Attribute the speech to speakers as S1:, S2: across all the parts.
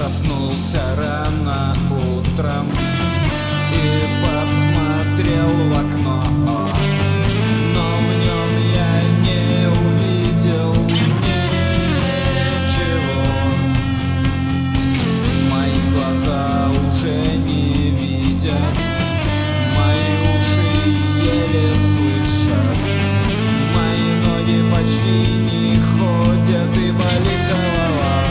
S1: Проснулся рано утром и посмотрел в окно, но в нем я не увидел ничего. Мои глаза уже не видят, мои уши еле слышат, мои ноги почти не ходят и болит голова.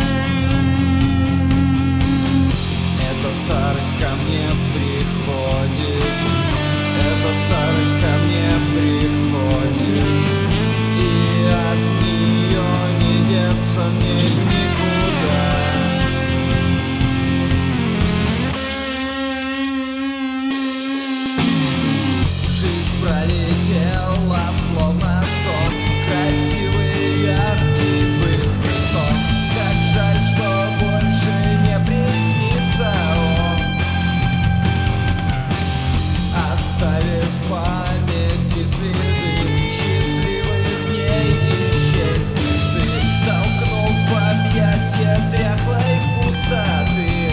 S1: Старость ко мне приходит, эта старость ко мне приходит, и от нее не деться мне никуда. Жизнь пролетела словно сон, красивый, яркий, быстрый сон. Как жаль, что больше не приснится он, оставив в памяти следы счастливых дней. Исчезнешь ты, толкнув в объятия дряхлой пустоты.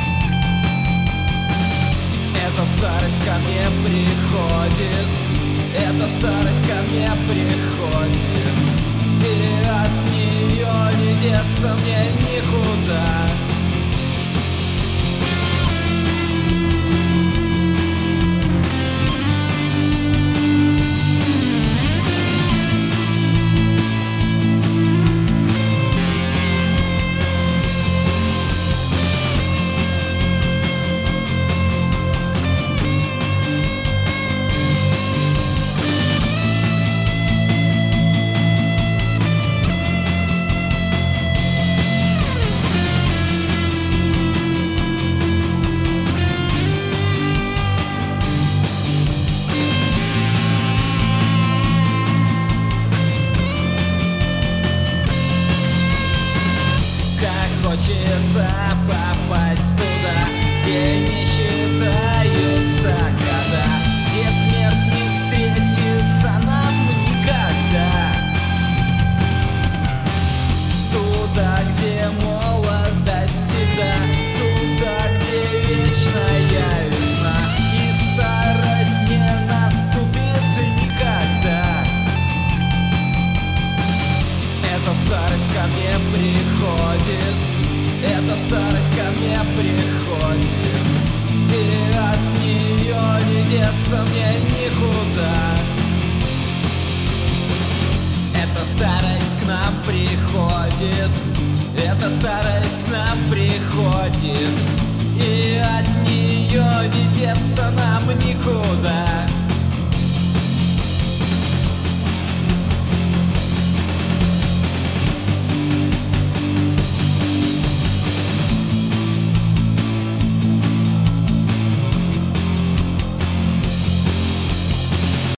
S1: Эта старость ко мне приходит, эта старость ко мне приходит, и от нее не деться мне никуда. Хочется попасть туда, где не считаются года, где смерть не встретится нам никогда. Туда, где молодость седа, туда, где вечная весна, и старость не наступит никогда. Эта старость ко мне приходит, эта старость ко мне приходит, и от нее не деться мне никуда. Эта старость к нам приходит, эта старость к нам приходит.